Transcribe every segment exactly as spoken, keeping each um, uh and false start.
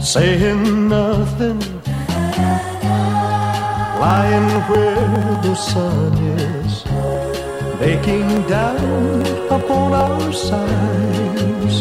saying nothing, lying where the sun is, baking down upon our sides.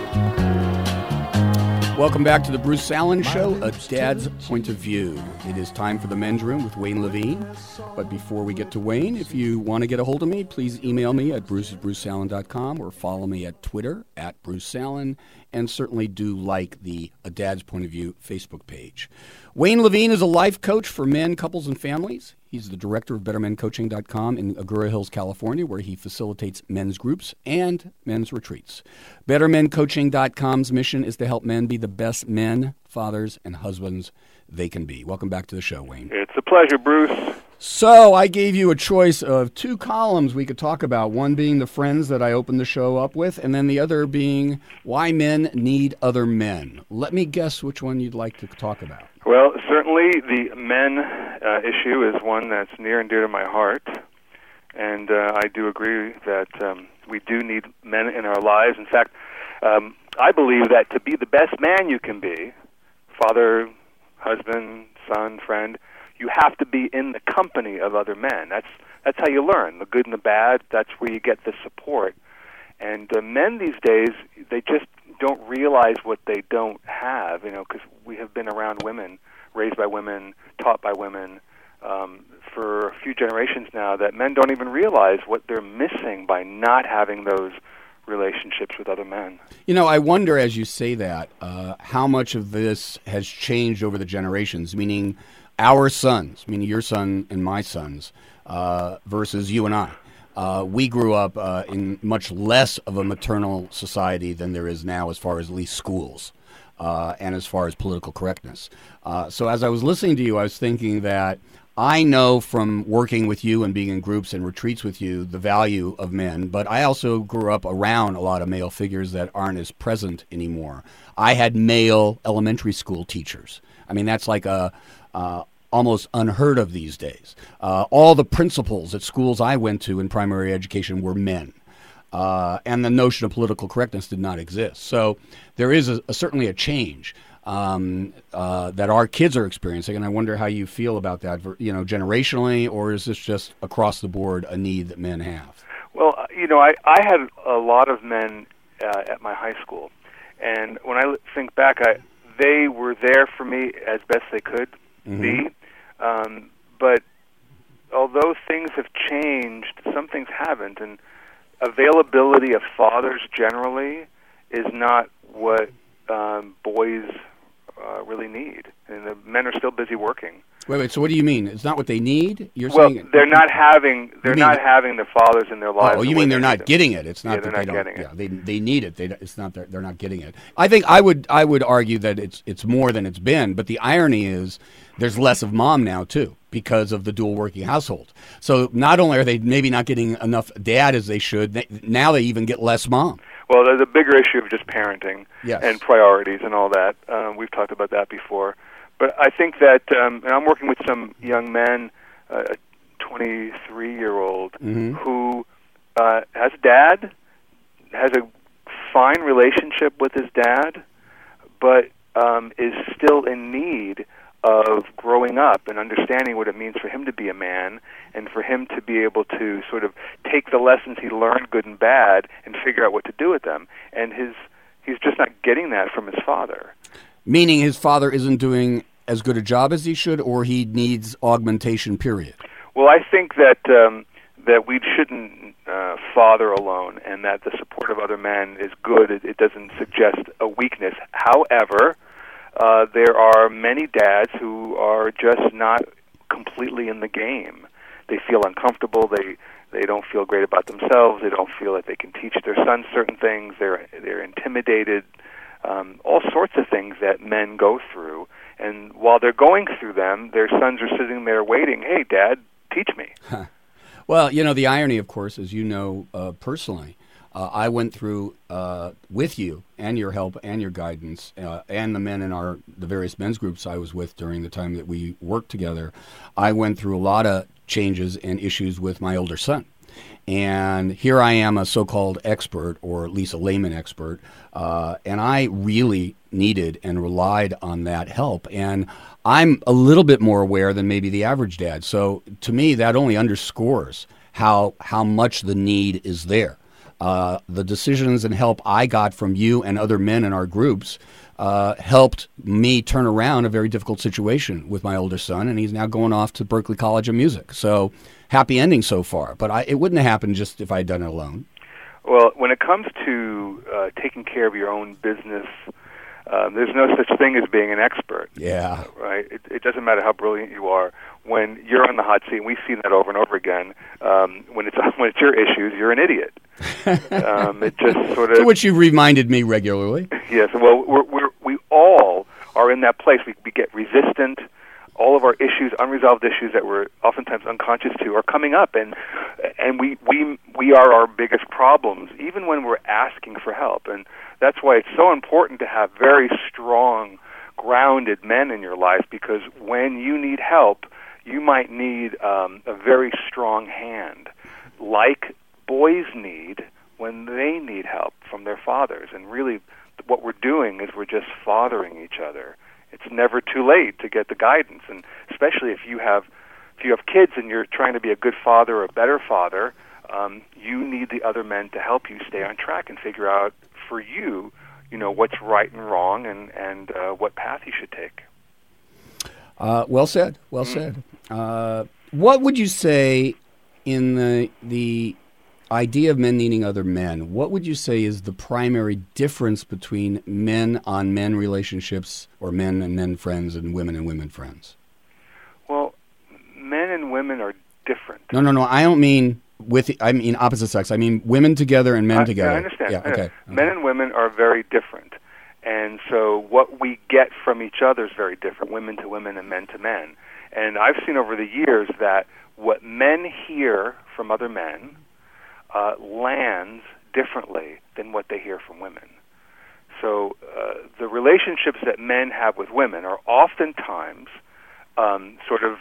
Welcome back to the Bruce Allen Show, A Dad's Point of View. It is time for the Men's Room with Wayne Levine. But before we get to Wayne, if you want to get a hold of me, please email me at bruce at bruce allen dot com or follow me at Twitter at Bruce Allen, and certainly do like the A Dad's Point of View Facebook page. Wayne Levine is a life coach for men, couples, and families. He's the director of better men coaching dot com in Agoura Hills, California, where he facilitates men's groups and men's retreats. better men coaching dot com's mission is to help men be the best men, fathers, and husbands they can be. Welcome back to the show, Wayne. It's a pleasure, Bruce. So I gave you a choice of two columns we could talk about, one being the friends that I opened the show up with, and then the other being why men need other men. Let me guess which one you'd like to talk about. Well, certainly the men uh, issue is one that's near and dear to my heart, and uh, I do agree that um, we do need men in our lives. In fact, um, I believe that to be the best man you can be, father, husband, son, friend, you have to be in the company of other men. That's that's how you learn, the good and the bad. That's where you get the support. And uh, men these days, they just don't realize what they don't have, you know, because we have been around women, raised by women, taught by women um, for a few generations now, that men don't even realize what they're missing by not having those relationships with other men. You know, I wonder, as you say that, uh, how much of this has changed over the generations, meaning our sons, meaning your son and my sons, uh, versus you and I. Uh, we grew up uh, in much less of a maternal society than there is now, as far as at least schools uh, and as far as political correctness. Uh, so as I was listening to you, I was thinking that I know from working with you and being in groups and retreats with you the value of men, but I also grew up around a lot of male figures that aren't as present anymore. I had male elementary school teachers. I mean, that's like a uh, almost unheard of these days. Uh, all the principals at schools I went to in primary education were men. Uh, and the notion of political correctness did not exist. So there is a, a, certainly a change um, uh, that our kids are experiencing, and I wonder how you feel about that, you know, generationally, or is this just across the board a need that men have? Well, you know, I, I had a lot of men uh, at my high school, and when I think back, I, they were there for me as best they could mm-hmm. be, um, but although things have changed, some things haven't, and availability of fathers generally is not what um, boys uh, really need, and the men are still busy working. Wait, wait. So, what do you mean? It's not what they need? You're well, saying they're not having they're mean, not having their fathers in their lives. Oh, you mean they're not it. getting it? It's not yeah, that they're they not don't. Getting yeah, it. they they need it. They it's not they're, they're not getting it. I think I would I would argue that it's it's more than it's been. But the irony is, there's less of mom now too because of the dual working household. So not only are they maybe not getting enough dad as they should, they, now they even get less mom. Well, there's a bigger issue of just parenting yes. and priorities and all that. Um, we've talked about that before. But I think that, um, and I'm working with some young men, uh, a twenty-three-year-old mm-hmm. who uh, has a dad, has a fine relationship with his dad, but um, is still in need of growing up and understanding what it means for him to be a man and for him to be able to sort of take the lessons he learned, good and bad, and figure out what to do with them. And his he's just not getting that from his father. Meaning his father isn't doing as good a job as he should, or he needs augmentation, period? Well, I think that um, that we shouldn't uh, father alone, and that the support of other men is good. It, it doesn't suggest a weakness. However, uh, there are many dads who are just not completely in the game. They feel uncomfortable. They they don't feel great about themselves. They don't feel that they can teach their sons certain things. They're they're intimidated. Um, all sorts of things that men go through. And while they're going through them, their sons are sitting there waiting, hey, Dad, teach me. Huh. Well, you know, the irony, of course, as you know uh, personally, uh, I went through uh, with you and your help and your guidance uh, and the men in our the various men's groups I was with during the time that we worked together, I went through a lot of changes and issues with my older son. And here I am, a so-called expert, or at least a layman expert, uh, and I really needed and relied on that help. And I'm a little bit more aware than maybe the average dad. So to me, that only underscores how how much the need is there. Uh, the decisions and help I got from you and other men in our groups uh, helped me turn around a very difficult situation with my older son, and he's now going off to Berklee College of Music. So happy ending so far, but I, it wouldn't have happened just if I had done it alone. Well, when it comes to uh, taking care of your own business, um, there's no such thing as being an expert. Yeah. Right? It, it doesn't matter how brilliant you are. When you're on the hot seat, and we've seen that over and over again, um, when it's when it's your issues, you're an idiot. um, it just sort of... To which you reminded me regularly. Yes. Well, we're, we're, we all are in that place. We, we get resistant. All of our issues, unresolved issues that we're oftentimes unconscious to, are coming up, and and we, we we are our biggest problems, even when we're asking for help. And that's why it's so important to have very strong, grounded men in your life, because when you need help, you might need um, a very strong hand, like boys need when they need help from their fathers. And really, what we're doing is we're just fathering each other. It's never too late to get the guidance, and especially if you have if you have kids and you're trying to be a good father or a better father, um, you need the other men to help you stay on track and figure out for you, you know, what's right and wrong, and and uh, what path you should take. Uh, well said. Well mm. said. Uh, what would you say in the the idea of men needing other men? What would you say is the primary difference between men on men relationships, or men and men friends, and women and women friends? Well, men and women are different. No, no, no. I don't mean with. I mean opposite sex. I mean women together and men I, together. I understand. Yeah. I Okay. okay. Men and women are very different. And so what we get from each other is very different, women to women and men to men. And I've seen over the years that what men hear from other men uh, lands differently than what they hear from women. So uh, the relationships that men have with women are oftentimes um, sort of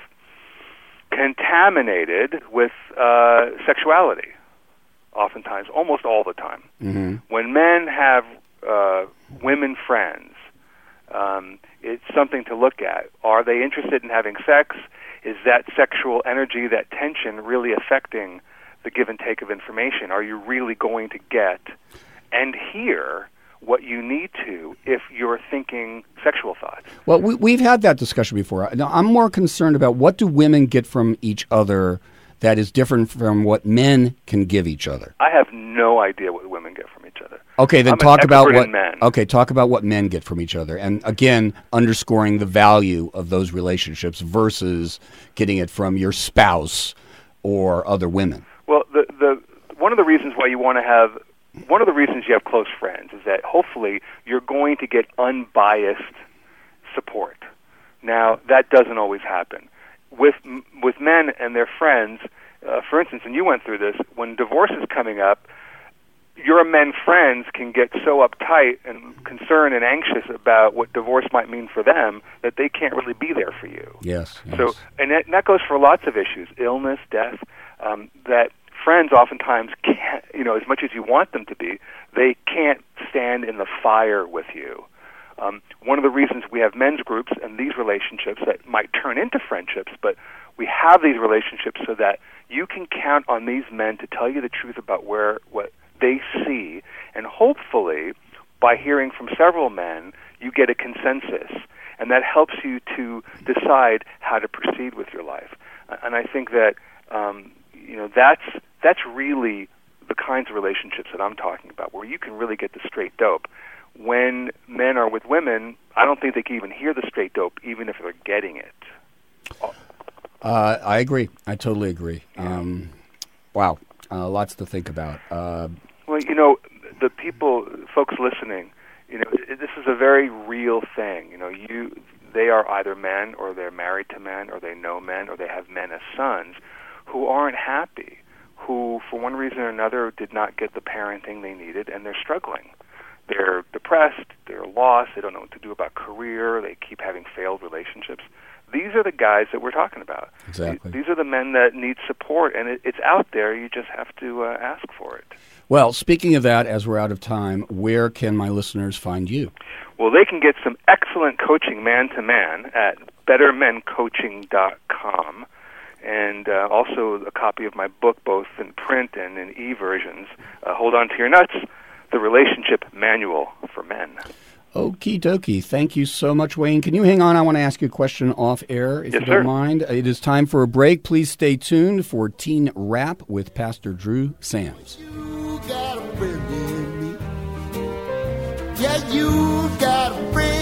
contaminated with uh, sexuality, oftentimes, almost all the time. Mm-hmm. When men have Uh, women friends, um, it's something to look at. Are they interested in having sex? Is that sexual energy, that tension, really affecting the give and take of information? Are you really going to get and hear what you need to if you're thinking sexual thoughts? Well, we, we've had that discussion before. Now, I'm more concerned about what do women get from each other that is different from what men can give each other. I have no idea what women get from each other. Okay, then I'm talk an about expert what in men. Okay, talk about what men get from each other, and again, underscoring the value of those relationships versus getting it from your spouse or other women. Well, the the one of the reasons why you want to have one of the reasons you have close friends is that hopefully you're going to get unbiased support. Now, that doesn't always happen. With with men and their friends, uh, for instance, and you went through this, when divorce is coming up, your men friends can get so uptight and concerned and anxious about what divorce might mean for them that they can't really be there for you. Yes. yes. So, and that, and that goes for lots of issues, illness, death, um, that friends oftentimes can't, you know, as much as you want them to be, they can't stand in the fire with you. Um, one of the reasons we have men's groups and these relationships that might turn into friendships, but we have these relationships so that you can count on these men to tell you the truth about where what they see, and hopefully by hearing from several men, you get a consensus, and that helps you to decide how to proceed with your life. And I think that um, you know that's that's really the kinds of relationships that I'm talking about, where you can really get the straight dope. When men are with women, I don't think they can even hear the straight dope, even if they're getting it. Uh, I agree. I totally agree. Um, wow, uh, lots to think about. Uh, well, you know, the people, folks listening, you know, this is a very real thing. You know, you they are either men, or they're married to men, or they know men, or they have men as sons who aren't happy, who, for one reason or another, did not get the parenting they needed, and they're struggling. they're depressed, they're lost, they don't know what to do about career, they keep having failed relationships. These are the guys that we're talking about. Exactly. These are the men that need support, and it, it's out there. You just have to uh, ask for it. Well, speaking of that, as we're out of time, where can my listeners find you? Well, they can get some excellent coaching man-to-man at better men coaching dot com, and uh, also a copy of my book, both in print and in e-versions, uh, Hold On to Your Nuts, The Relationship Manual for Men. Okie dokie. Thank you so much, Wayne. Can you hang on? I want to ask you a question off air, if yes, you don't sir. mind. It is time for a break. Please stay tuned for Teen Rap with Pastor Drew Sams. You got a friend in me. Yeah, you got a friend.